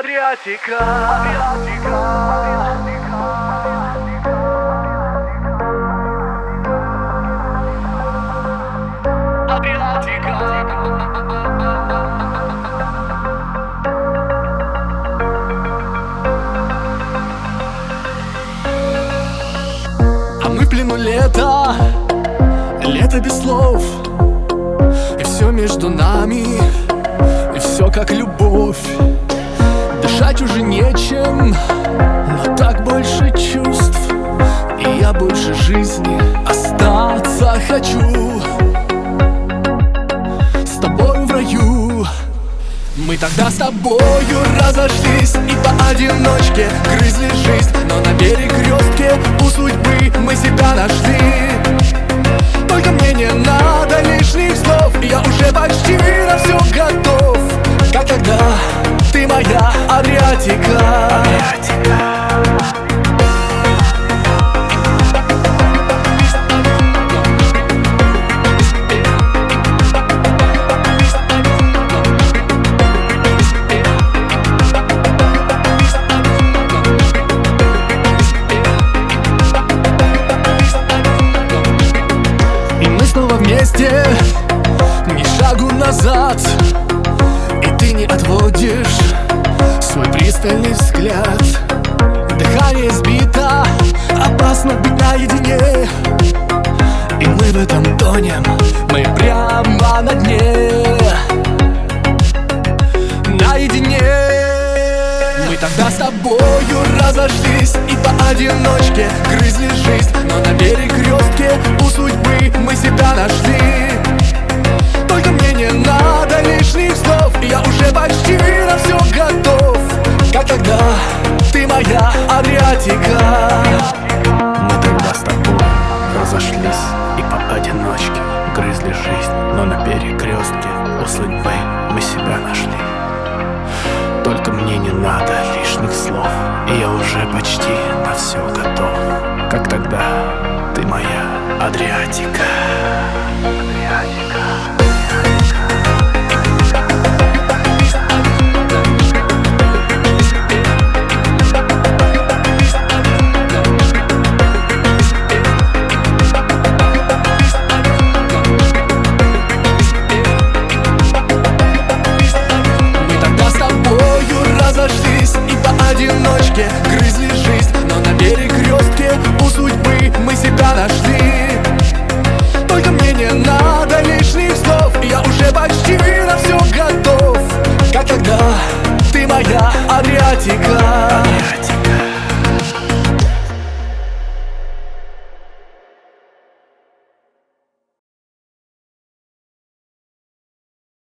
Адриатика. А мы в плену лета, лето без слов. И все между нами, и все как любовь. Дышать уже нечем, но так больше чувств. И я больше жизни остаться хочу с тобою в раю. Мы тогда с тобою разошлись и поодиночке грызли жизнь, но на перекрестке у судьбы мы себя нашли. Только мне не надо лишних слов, я уже почти на все готов. Как тогда ты моя Адриатика. Снова вместе, ни шагу назад. И ты не отводишь свой пристальный взгляд. Дыхание сбито, опасно быть наедине. И мы в этом тонем, мы прямо на дне. Наедине. Мы тогда с тобою разошлись и поодиночке грызли жизнь, но на перекрестке у судьбы мы себя нашли. Только мне не надо лишних слов, я уже почти на все готов. Как тогда ты моя Адриатика. Мы тогда с тобой разошлись и поодиночке грызли жизнь, но на перекрестке у судьбы мы себя нашли. Только мне не надо лишних слов, и я уже почти на все готов. Как тогда ты моя Адриатика. Одиночке грызли жизнь, но на перекрестке у судьбы мы себя нашли. Только мне не надо лишних слов, я уже почти на все готов. Как тогда ты моя Адриатика.